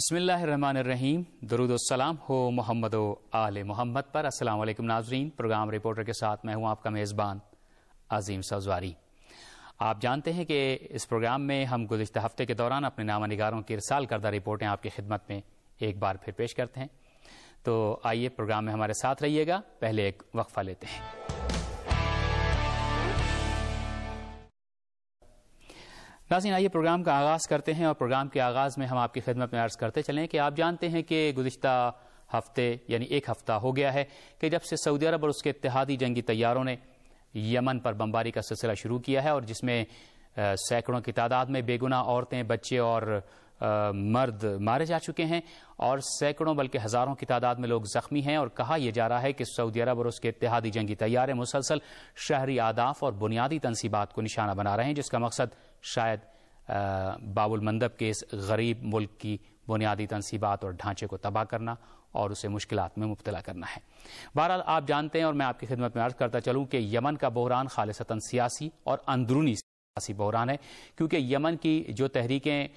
بسم اللہ الرحمن الرحیم. درود السلام ہو محمد و آل محمد پر. السلام علیکم ناظرین. پروگرام رپورٹر کے ساتھ میں ہوں آپ کا میزبان عظیم سوزواری. آپ جانتے ہیں کہ اس پروگرام میں ہم گزشتہ ہفتے کے دوران اپنے نامہ نگاروں کی ارسال کردہ رپورٹیں آپ کی خدمت میں ایک بار پھر پیش کرتے ہیں. تو آئیے پروگرام میں ہمارے ساتھ رہیے گا. پہلے ایک وقفہ لیتے ہیں. ناظرین آئیے پروگرام کا آغاز کرتے ہیں، اور پروگرام کے آغاز میں ہم آپ کی خدمت میں عرض کرتے چلیں کہ آپ جانتے ہیں کہ گزشتہ ہفتے یعنی ایک ہفتہ ہو گیا ہے کہ جب سے سعودی عرب اور اس کے اتحادی جنگی طیاروں نے یمن پر بمباری کا سلسلہ شروع کیا ہے، اور جس میں سینکڑوں کی تعداد میں بے گناہ عورتیں، بچے اور مرد مارے جا چکے ہیں، اور سینکڑوں بلکہ ہزاروں کی تعداد میں لوگ زخمی ہیں. اور کہا یہ جا رہا ہے کہ سعودی عرب اور اس کے اتحادی جنگی طیارے مسلسل شہری اہداف اور بنیادی تنصیبات کو نشانہ بنا رہے ہیں، جس کا مقصد شاید باب المندب کے اس غریب ملک کی بنیادی تنصیبات اور ڈھانچے کو تباہ کرنا اور اسے مشکلات میں مبتلا کرنا ہے. بہرحال آپ جانتے ہیں، اور میں آپ کی خدمت میں عرض کرتا چلوں کہ یمن کا بحران خالصتاً سیاسی اور اندرونی سیاسی بحران ہے، کیونکہ یمن کی جو تحریکیں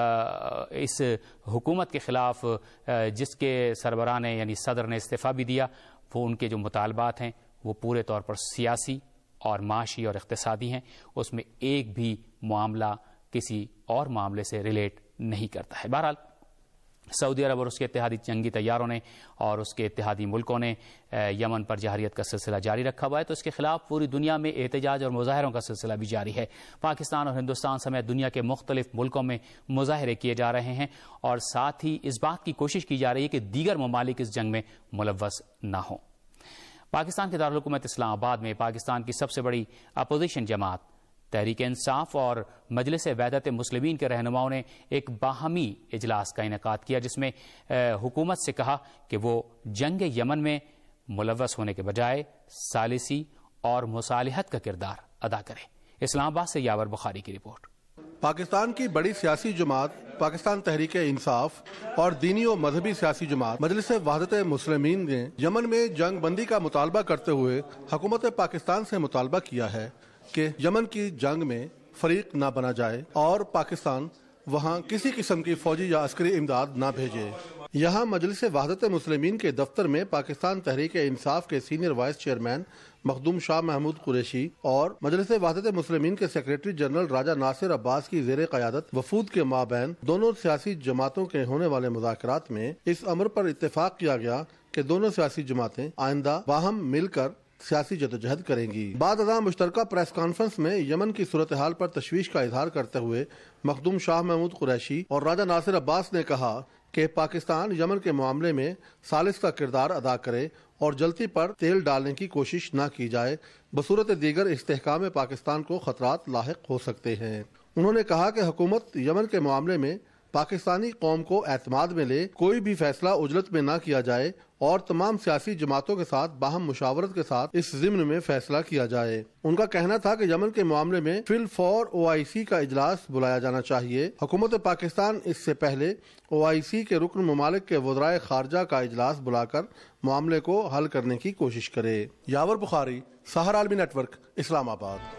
اس حکومت کے خلاف جس کے سربراہ نے یعنی صدر نے استعفیٰ بھی دیا، وہ ان کے جو مطالبات ہیں وہ پورے طور پر سیاسی اور معاشی اور اقتصادی ہیں. اس میں ایک بھی معاملہ کسی اور معاملے سے ریلیٹ نہیں کرتا ہے. بہرحال سعودی عرب اور اس کے اتحادی جنگی طیاروں نے اور اس کے اتحادی ملکوں نے یمن پر جارحیت کا سلسلہ جاری رکھا ہوا ہے، تو اس کے خلاف پوری دنیا میں احتجاج اور مظاہروں کا سلسلہ بھی جاری ہے. پاکستان اور ہندوستان سمیت دنیا کے مختلف ملکوں میں مظاہرے کیے جا رہے ہیں، اور ساتھ ہی اس بات کی کوشش کی جا رہی ہے کہ دیگر ممالک اس جنگ میں ملوث نہ ہوں. پاکستان کے دارالحکومت اسلام آباد میں پاکستان کی سب سے بڑی اپوزیشن جماعت تحریک انصاف اور مجلس وحدت مسلمین کے رہنماؤں نے ایک باہمی اجلاس کا انعقاد کیا، جس میں حکومت سے کہا کہ وہ جنگ یمن میں ملوث ہونے کے بجائے ثالثی اور مصالحت کا کردار ادا کرے. اسلام آباد سے یاور بخاری کی رپورٹ. پاکستان کی بڑی سیاسی جماعت پاکستان تحریک انصاف اور دینی و مذہبی سیاسی جماعت مجلس وحدت مسلمین نے یمن میں جنگ بندی کا مطالبہ کرتے ہوئے حکومت پاکستان سے مطالبہ کیا ہے کہ یمن کی جنگ میں فریق نہ بنا جائے اور پاکستان وہاں کسی قسم کی فوجی یا عسکری امداد نہ بھیجے. یہاں مجلس وحدت مسلمین کے دفتر میں پاکستان تحریک انصاف کے senior vice chairman Makhdoom Shah Mahmood Qureshi اور مجلس وحدت مسلمین کے سیکریٹری جنرل راجہ ناصر عباس کی زیر قیادت وفود کے مابین دونوں سیاسی جماعتوں کے ہونے والے مذاکرات میں اس امر پر اتفاق کیا گیا کہ دونوں سیاسی جماعتیں آئندہ باہم مل کر سیاسی جدوجہد کریں گی. بعد ازاں مشترکہ پریس کانفرنس میں یمن کی صورتحال پر تشویش کا اظہار کرتے ہوئے مخدوم شاہ محمود قریشی اور راجہ ناصر عباس نے کہا کہ پاکستان یمن کے معاملے میں ثالث کا کردار ادا کرے اور جلتی پر تیل ڈالنے کی کوشش نہ کی جائے، بصورت دیگر استحکام پاکستان کو خطرات لاحق ہو سکتے ہیں. انہوں نے کہا کہ حکومت یمن کے معاملے میں پاکستانی قوم کو اعتماد میں لے، کوئی بھی فیصلہ عجلت میں نہ کیا جائے اور تمام سیاسی جماعتوں کے ساتھ باہم مشاورت کے ساتھ اس ضمن میں فیصلہ کیا جائے. ان کا کہنا تھا کہ یمن کے معاملے میں فی الفور OIC کا اجلاس بلایا جانا چاہیے. حکومت پاکستان اس سے پہلے OIC کے رکن ممالک کے وزرائے خارجہ کا اجلاس بلا کر معاملے کو حل کرنے کی کوشش کرے. یاور بخاری، سحر عالمی نیٹ ورک، اسلام آباد.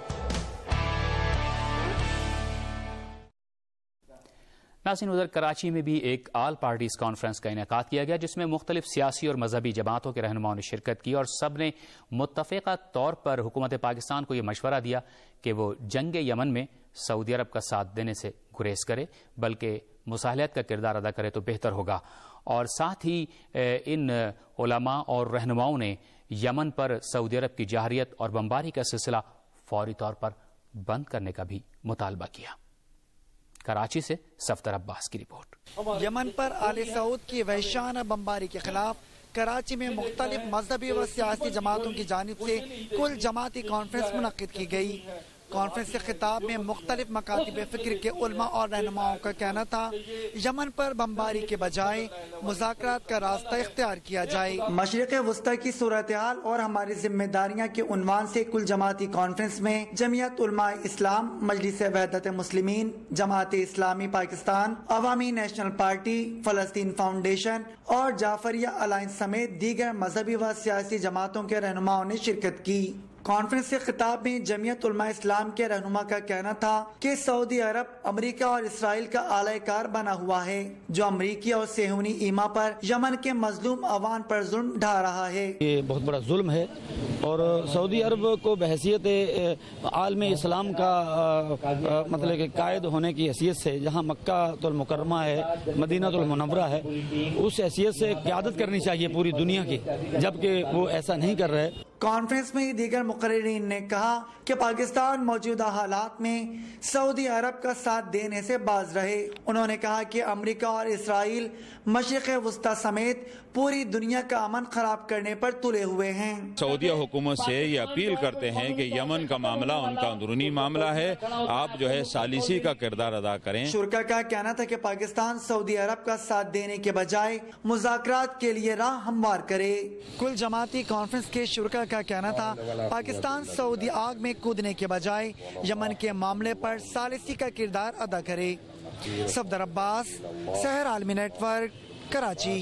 ناظرین ادھر کراچی میں بھی ایک آل پارٹیز کانفرنس کا انعقاد کیا گیا، جس میں مختلف سیاسی اور مذہبی جماعتوں کے رہنماؤں نے شرکت کی، اور سب نے متفقہ طور پر حکومت پاکستان کو یہ مشورہ دیا کہ وہ جنگ یمن میں سعودی عرب کا ساتھ دینے سے گریز کرے، بلکہ مصالحت کا کردار ادا کرے تو بہتر ہوگا. اور ساتھ ہی ان علماء اور رہنماؤں نے یمن پر سعودی عرب کی جارحیت اور بمباری کا سلسلہ فوری طور پر بند کرنے کا بھی مطالبہ کیا. کراچی سے صفدر عباس کی رپورٹ. یمن پر آل سعود کی وحشیانہ بمباری کے خلاف کراچی میں مختلف مذہبی و سیاسی جماعتوں کی جانب سے کل جماعتی کانفرنس منعقد کی گئی. کانفرنس کے خطاب میں مختلف مکاتب فکر کے علماء اور رہنماؤں کا کہنا تھا یمن پر بمباری کے بجائے مذاکرات کا راستہ اختیار کیا جائے. مشرق وسطی کی صورتحال اور ہماری ذمہ داریاں کے عنوان سے کل جماعتی کانفرنس میں جمعیت علماء اسلام، مجلس وحدت مسلمین، جماعت اسلامی پاکستان، عوامی نیشنل پارٹی، فلسطین فاؤنڈیشن اور جعفریہ الائنس سمیت دیگر مذہبی و سیاسی جماعتوں کے رہنماؤں نے شرکت کی. کانفرنس سے خطاب میں جمعیت علماء اسلام کے رہنما کا کہنا تھا کہ سعودی عرب امریکہ اور اسرائیل کا اعلی کار بنا ہوا ہے جو امریکی اور صہیونی ایما پر یمن کے مظلوم عوام پر ظلم ڈھا رہا ہے. یہ بہت بڑا ظلم ہے اور سعودی عرب کو بحیثیت عالم اسلام کا مطلب کہ قائد ہونے کی حیثیت سے جہاں مکہ المکرمہ ہے مدینہ المنورہ ہے اس حیثیت سے قیادت کرنی چاہیے پوری دنیا کی جبکہ وہ ایسا نہیں کر رہے. کانفرنس میں دیگر مقررین نے کہا کہ پاکستان موجودہ حالات میں سعودی عرب کا ساتھ دینے سے باز رہے. انہوں نے کہا کہ امریکہ اور اسرائیل مشرق وسطی سمیت پوری دنیا کا امن خراب کرنے پر تلے ہوئے ہیں. سعودیہ حکومت سے یہ اپیل کرتے ہیں کہ یمن کا معاملہ ان کا اندرونی معاملہ ہے, آپ جو ہے ثالثی کا کردار ادا کریں. شرکا کا کہنا تھا کہ پاکستان سعودی عرب کا ساتھ دینے کے بجائے مذاکرات کے لیے راہ ہموار کرے. کل جماعتی کانفرنس کے شرکا کا کہنا تھا پاکستان سعودی آگ میں کودنے کے بجائے یمن کے معاملے پر ثالثی کا کردار ادا کرے. صفدر عباس, سحر عالمی نیٹ ورک, کراچی.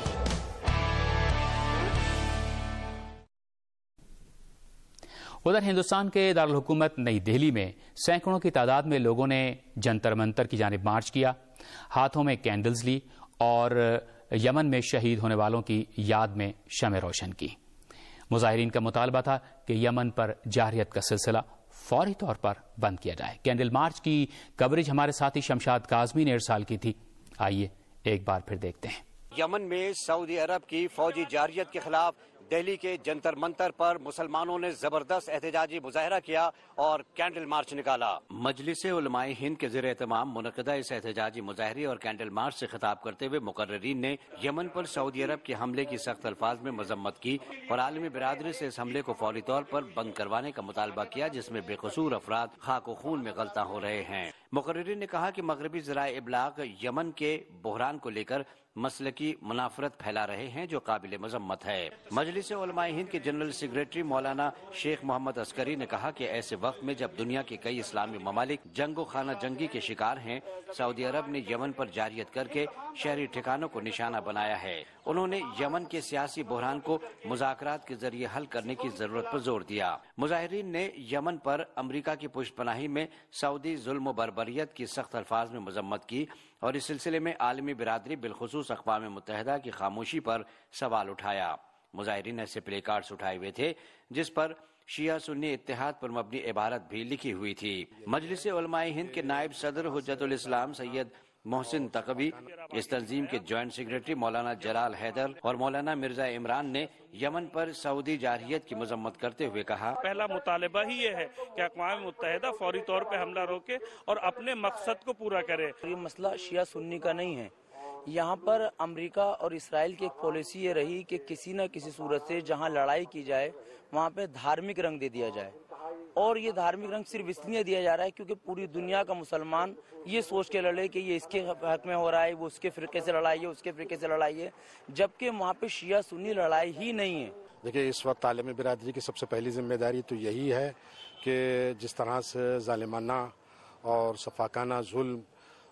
ادھر ہندوستان کے دارالحکومت نئی دہلی میں سینکڑوں کی تعداد میں لوگوں نے جنتر منتر کی جانب مارچ کیا, ہاتھوں میں کینڈلز لی اور یمن میں شہید ہونے والوں کی یاد میں شمع روشن کی. مظاہرین کا مطالبہ تھا کہ یمن پر جارحیت کا سلسلہ فوری طور پر بند کیا جائے. کینڈل مارچ کی کوریج ہمارے ساتھی شمشاد کاظمی نے ارسال کی تھی, آئیے ایک بار پھر دیکھتے ہیں. یمن میں سعودی عرب کی فوجی جارحیت کے خلاف دہلی کے جنتر منتر پر مسلمانوں نے زبردست احتجاجی مظاہرہ کیا اور کینڈل مارچ نکالا. مجلس علماء ہند کے زیر اہتمام منعقدہ اس احتجاجی مظاہرے اور کینڈل مارچ سے خطاب کرتے ہوئے مقررین نے یمن پر سعودی عرب کے حملے کی سخت الفاظ میں مذمت کی اور عالمی برادری سے اس حملے کو فوری طور پر بند کروانے کا مطالبہ کیا جس میں بے قصور افراد خاک و خون میں غلطاں ہو رہے ہیں. مقررین نے کہا کہ مغربی ذرائع ابلاغ یمن کے بحران کو لے کر مسلکی منافرت پھیلا رہے ہیں جو قابل مذمت ہے. مجلس علماء ہند کے جنرل سیکریٹری مولانا شیخ محمد عسکری نے کہا کہ ایسے وقت میں جب دنیا کے کئی اسلامی ممالک جنگ و خانہ جنگی کے شکار ہیں, سعودی عرب نے یمن پر جارحیت کر کے شہری ٹھکانوں کو نشانہ بنایا ہے. انہوں نے یمن کے سیاسی بحران کو مذاکرات کے ذریعے حل کرنے کی ضرورت پر زور دیا. مظاہرین نے یمن پر امریکہ کی پشت پناہی میں سعودی ظلم و بربریت کی سخت الفاظ میں مذمت کی اور اس سلسلے میں عالمی برادری بالخصوص اقوام متحدہ کی خاموشی پر سوال اٹھایا. مظاہرین ایسے پلے کارڈز اٹھائے ہوئے تھے جس پر شیعہ سنی اتحاد پر مبنی عبارت بھی لکھی ہوئی تھی. مجلس علماء ہند کے نائب صدر حجت الاسلام سید محسن تقوی, اس تنظیم کے جوائنٹ سیکریٹری مولانا جلال حیدر اور مولانا مرزا عمران نے یمن پر سعودی جارحیت کی مذمت کرتے ہوئے کہا, پہلا مطالبہ ہی یہ ہے کہ اقوام متحدہ فوری طور پہ حملہ روکے اور اپنے مقصد کو پورا کرے. یہ مسئلہ شیعہ سنی کا نہیں ہے. یہاں پر امریکہ اور اسرائیل کی ایک پالیسی یہ رہی کہ کسی نہ کسی صورت سے جہاں لڑائی کی جائے وہاں پہ دھارمک رنگ دے دیا جائے, اور یہ دھارمک رنگ صرف اس لیے دیا جا رہا ہے کیونکہ پوری دنیا کا مسلمان یہ سوچ کے لڑے کہ یہ اس کے حق میں ہو رہا ہے, وہ اس کے فرقے سے لڑائی ہے, اس کے فرقے سے لڑائی ہے, جبکہ وہاں پہ شیعہ سنی لڑائی ہی نہیں ہے. دیکھیں, اس وقت عالمی برادری کی سب سے پہلی ذمہ داری تو یہی ہے کہ جس طرح سے ظالمانہ اور شفاقانہ ظلم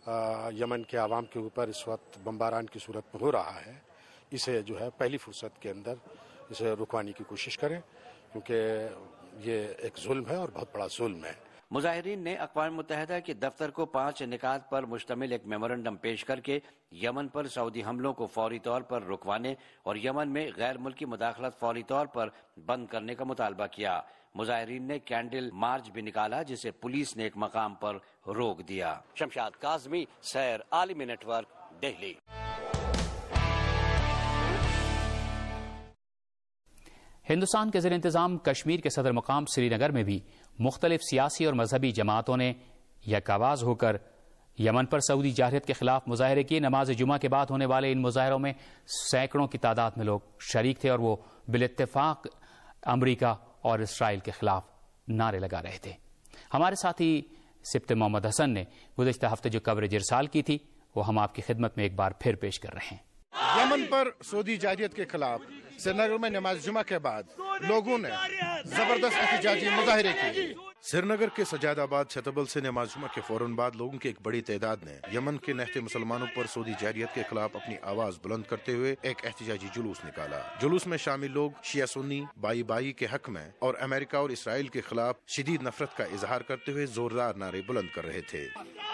یمن کے عوام کے اوپر اس وقت بمباران کی صورت میں ہو رہا ہے, اسے جو ہے پہلی فرصت کے اندر اسے رکوانے کی کوشش کریں کیونکہ یہ ایک ظلم ہے اور بہت بڑا ظلم ہے. مظاہرین نے اقوام متحدہ کے دفتر کو 5 نکات پر مشتمل ایک میمورنڈم پیش کر کے یمن پر سعودی حملوں کو فوری طور پر رکوانے اور یمن میں غیر ملکی مداخلت فوری طور پر بند کرنے کا مطالبہ کیا. مظاہرین نے کینڈل مارچ بھی نکالا جسے پولیس نے ایک مقام پر روک دیا. شمشاد کاظمی, سیر عالمی نیٹ ورک, دہلی. ہندوستان کے زیر انتظام کشمیر کے صدر مقام سری نگر میں بھی مختلف سیاسی اور مذہبی جماعتوں نے یک آواز ہو کر یمن پر سعودی جارحیت کے خلاف مظاہرے کیے. نماز جمعہ کے بعد ہونے والے ان مظاہروں میں سینکڑوں کی تعداد میں لوگ شریک تھے اور وہ بالاتفاق امریکہ اور اسرائیل کے خلاف نعرے لگا رہے تھے. ہمارے ساتھی سبت محمد حسن نے گزشتہ ہفتے جو کوریج ارسال کی تھی وہ ہم آپ کی خدمت میں ایک بار پھر پیش کر رہے ہیں. یمن پر سعودی جارحیت کے خلاف श्रीनगर में नमाज जुमा के बाद लोगों ने जबरदस्त एहतजाजी मुजाहिरे किए। श्रीनगर के सजादाबाद छतबल से नमाज जुमा के फौरन बाद लोगों की एक बड़ी तादाद ने यमन के नहते मुसलमानों पर सऊदी जारियत के खिलाफ अपनी आवाज बुलंद करते हुए एक एहतजाजी जुलूस निकाला। जुलूस में शामिल लोग शिया सुन्नी बाई बाई के हक में और अमेरिका और इसराइल के खिलाफ शदीद नफरत का इजहार करते हुए जोरदार नारे बुलंद कर रहे थे।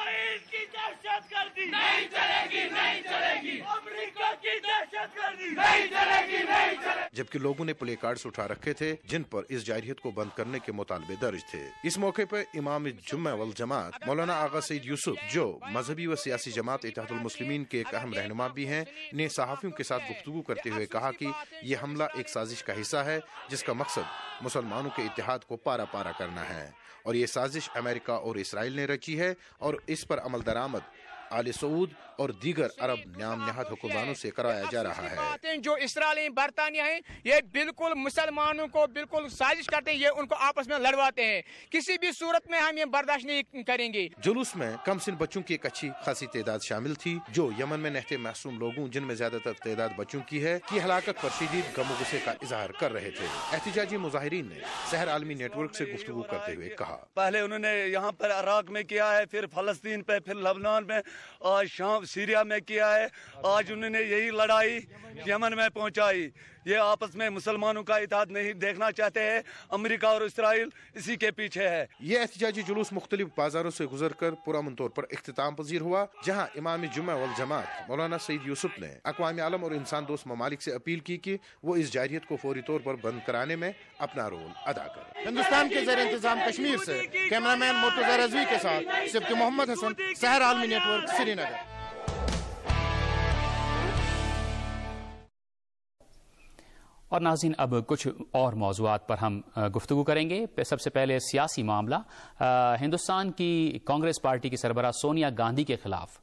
नहीं चलेगी, नहीं चलेगी, अमेरिका की दहशतगर्दी नहीं चलेगी, नहीं चलेगी। जबकि लोगों ने प्ले कार्ड्स उठा रखे थे जिन पर इस जारियत को बंद करने के मुतालबे दर्ज थे। इस मौके पर इमाम जुम्मा वल जमात मौलाना आगा सईद यूसुफ, जो मजहबी व सियासी जमात इत्तेहादुल मुस्लिमीन के एक अहम रहनुमा भी हैं, ने सहाफियों के साथ गुफ्तगू करते हुए कहा कि ये हमला एक साजिश का हिस्सा है जिसका मकसद मुसलमानों के इत्तेहाद को पारा पारा करना है और ये साजिश अमेरिका और इसराइल ने रची है और इस पर अमल दरामद आले सऊद और दीगर अरब नाम नहाद हुक्मरानों से कराया जा रहा है। जो इसराइल बरतानिया है ये बिल्कुल मुसलमानों को बिल्कुल साजिश करते हैं, ये उनको आपस में लड़वाते हैं। किसी भी सूरत में हम ये बर्दाश्त नहीं करेंगे। जुलूस में कम सिन बच्चों की एक अच्छी खासी तादाद शामिल थी जो यमन में नहते मासूम लोगों, जिनमें ज्यादातर तादाद बच्चों की है, की हलाकत पर शदीद गम गुस्से का इजहार कर रहे थे। एहतजाजी मुजाहिरीन ने सहर आलमी नेटवर्क से गुफ्तगू करते हुए कहा, पहले उन्होंने यहाँ पर इराक में किया है, फिर फलस्तीन पे, फिर लबनान में, आज शाम सीरिया में किया है, आज उन्होंने यही लड़ाई यमन में पहुंचाई। ये आपस में मुसलमानों का इत्तेहाद नहीं देखना चाहते हैं, अमेरिका और इसराइल इसी के पीछे है। ये एहतजाजी जुलूस मुख्तलिफ बाजारों से गुजर कर पुरअमन तौर पर इख्तिताम पजीर हुआ, जहाँ इमाम जुम्मा वल जमात मौलाना सईद यूसुफ ने अक़वाम आलम और इंसान दोस्त ममालिक से अपील की कि वो इस जारियत को फौरी तौर पर बंद कराने में अपना रोल अदा करें। हिंदुस्तान के ज़ेर इंतजाम कश्मीर से कैमरामैन मुर्तज़ा रज़वी के साथ सिब्त मोहम्मद हसन, सहर आलमी नेटवर्क, श्रीनगर। और नाज़रीन, अब कुछ और मौज़ूआत पर हम गुफ्तगू करेंगे। सबसे पहले सियासी मामला। हिंदुस्तान की कांग्रेस पार्टी की सरबराह सोनिया गांधी के खिलाफ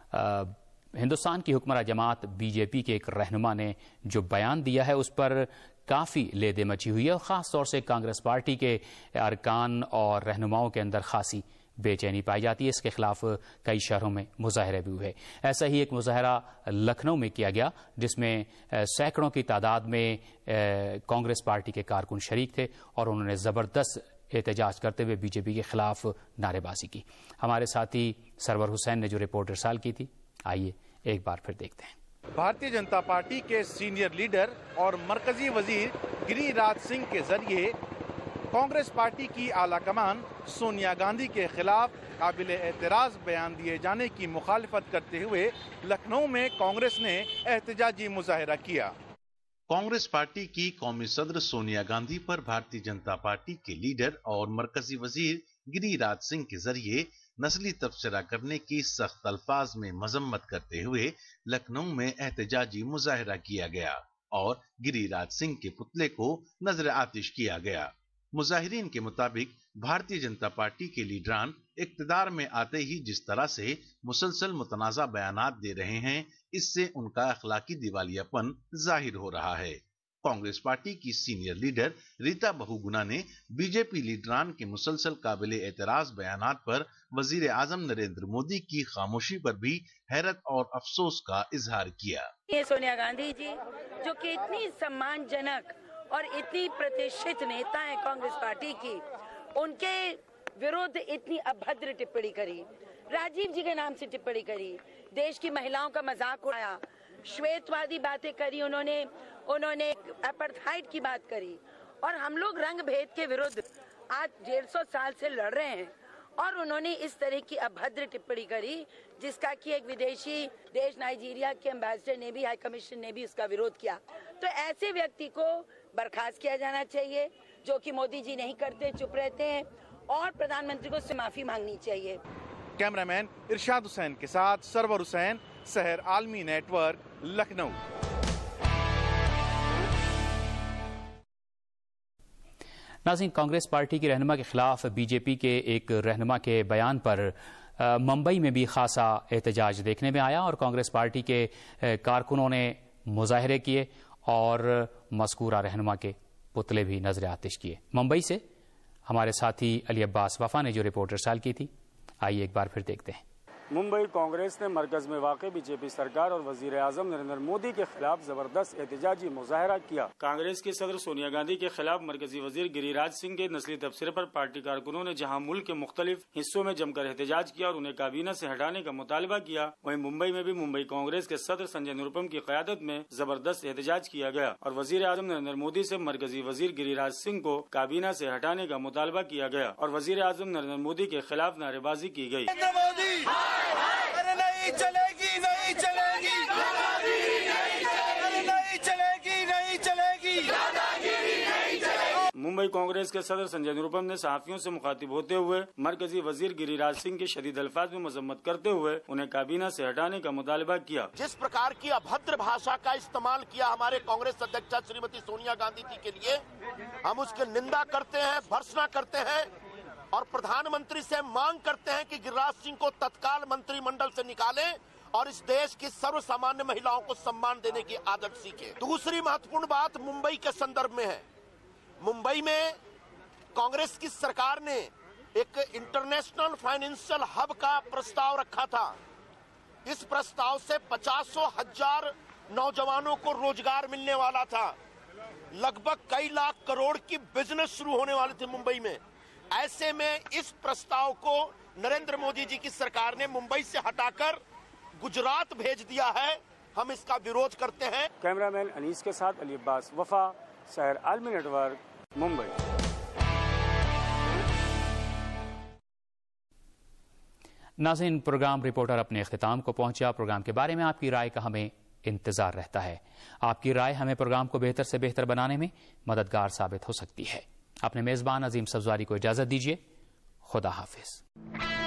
हिंदुस्तान की हुक्मरान जमात बीजेपी के एक रहनुमा ने जो बयान दिया है उस पर काफ़ी लेदे मची हुई है और ख़ास तौर से कांग्रेस पार्टी के अरकान और रहनुमाओं के अंदर खासी बेचैनी पाई जाती है। इसके खिलाफ कई शहरों में मुजाहरे भी हुए। ऐसा ही एक मुजाहरा लखनऊ में किया गया जिसमें सैकड़ों की तादाद में कांग्रेस पार्टी के कारकुन शरीक थे और उन्होंने ज़बरदस्त एहतजाज करते हुए बीजेपी के खिलाफ नारेबाजी की। हमारे साथी सरवर हुसैन ने जो रिपोर्ट इरसाल की थी, आइए एक बार फिर देखते हैं। भारतीय जनता पार्टी के सीनियर लीडर और मरकजी वजीर गिरिराज सिंह के जरिए कांग्रेस पार्टी की आला कमान सोनिया गांधी के खिलाफ काबिल एतराज बयान दिए जाने की मुखालिफत करते हुए लखनऊ में कांग्रेस ने एहतजाजी मुजाहरा किया। कांग्रेस पार्टी की कौमी सदर सोनिया गांधी पर भारतीय जनता पार्टी के लीडर और मरकजी वजीर गिरिराज सिंह के जरिए नस्ली तबसरा करने की सख्त अल्फाज में मजम्मत करते हुए लखनऊ में एहतजाजी मुजाहरा किया गया और गिरिराज सिंह के पुतले को नजर आतिश किया गया। मुजाहिरीन के मुताबिक भारतीय जनता पार्टी के लीडरान इक्तदार में आते ही जिस तरह से मुसलसल मुतनाज़ा बयानात दे रहे हैं, इससे उनका अखलाकी दिवालियापन जाहिर हो रहा है। कांग्रेस पार्टी की सीनियर लीडर रीता बहुगुना ने बीजेपी लीडरान के मुसलसल काबिल एतराज बयानात पर वजीर आजम नरेंद्र मोदी की खामोशी पर भी हैरत और अफसोस का इजहार किया। ये सोनिया गांधी जी जो कि इतनी सम्मानजनक और इतनी प्रतिष्ठित नेता है कांग्रेस पार्टी की, उनके विरुद्ध इतनी अभद्र टिप्पणी करी, राजीव जी के नाम से टिप्पणी करी, देश की महिलाओं का मजाक उड़ाया, श्वेतवादी बातें करी, उन्होंने अपार्थाइड की बात करी और हम लोग रंग भेद के विरुद्ध आज 150 साल से लड़ रहे हैं और उन्होंने इस तरह की अभद्र टिप्पणी करी जिसका कि एक विदेशी देश नाइजीरिया के एम्बेसडर ने भी, हाई कमीशन ने भी उसका विरोध किया। तो ऐसे व्यक्ति को बर्खास्त किया जाना चाहिए जो कि मोदी जी नहीं करते, चुप रहते हैं और प्रधानमंत्री को उससे माफी मांगनी चाहिए। कैमरामैन इरशाद हुसैन के साथ सरवर हुसैन, सहर आलमी नेटवर्क, लखनऊ। नाज़रीन, कांग्रेस पार्टी की रहनुमा के खिलाफ बीजेपी के एक रहनुमा के बयान पर मुंबई में भी खासा एहतजाज देखने में आया और कांग्रेस पार्टी के कारकुनों ने मुजाहरे किए और मज़कूरा रहनुमा के पुतले भी नजर आतिश किए। मुंबई से हमारे साथी अली अब्बास वफा ने जो रिपोर्ट इरसाल की थी, आइए एक बार फिर देखते हैं। मुंबई कांग्रेस ने मरकज में वाक़ बीजेपी सरकार और वजीर आजम नरेंद्र मोदी के खिलाफ जबरदस्त एहतजाजी मुजाहरा किया। कांग्रेस की सदर सोनिया गांधी के खिलाफ मरकजी वजीर गिरिराज सिंह के नस्ली तबसरे पर पार्टी कारकुनों ने जहां मुल्क के मुख्तलिफ हिस्सों में जमकर एहतजाज किया और उन्हें काबीना से हटाने का मुतालबा किया, वहीं मुंबई में भी मुंबई कांग्रेस के सदर संजय निरुपम की क़यादत में जबरदस्त एहतजाज किया गया और वजीर आजम नरेंद्र मोदी से मरकजी वजीर गिरिराज सिंह को काबीना से हटाने का मुतालबा किया गया और वजीर आजम नरेंद्र मोदी के खिलाफ नारेबाजी की गयी। नहीं चलेगी, नहीं चलेगी, नहीं चलेगी, नहीं चलेगी। मुंबई कांग्रेस के सदर संजय निरुपम ने सहाफियों से मुखातिब होते हुए मरकजी वजीर गिरिराज सिंह के शदीद अल्फाज में मजम्मत करते हुए उन्हें काबीना से हटाने का मुतालबा किया। जिस प्रकार की अभद्र भाषा का इस्तेमाल किया हमारे कांग्रेस अध्यक्षा श्रीमती सोनिया गांधी जी के लिए, हम उसकी निंदा करते हैं, भर्त्सना करते हैं और प्रधानमंत्री से मांग करते हैं कि गिरिराज सिंह को तत्काल मंत्रिमंडल से निकालें और इस देश की सर्वसामान्य महिलाओं को सम्मान देने की आदत सीखें। दूसरी महत्वपूर्ण बात मुंबई के संदर्भ में है। मुंबई में कांग्रेस की सरकार ने एक इंटरनेशनल फाइनेंशियल हब का प्रस्ताव रखा था। इस प्रस्ताव से 50,000 नौजवानों को रोजगार मिलने वाला था। लगभग कई लाख करोड़ की बिजनेस शुरू होने वाली थी मुंबई में। ऐसे में इस प्रस्ताव को नरेंद्र मोदी जी की सरकार ने मुंबई से हटाकर गुजरात भेज दिया है। हम इसका विरोध करते हैं। कैमरामैन अनीस के साथ अली अब्बास, वफा, शहर आलमी नेटवर्क, मुंबई। नाज़रीन, प्रोग्राम रिपोर्टर अपने इख्तिताम को पहुंचा। प्रोग्राम के बारे में आपकी राय का हमें इंतजार रहता है। आपकी राय हमें प्रोग्राम को बेहतर से बेहतर बनाने में मददगार साबित हो सकती है। अपने मेजबान अजीम सब्ज़वारी को इजाजत दीजिए। खुदा हाफिज।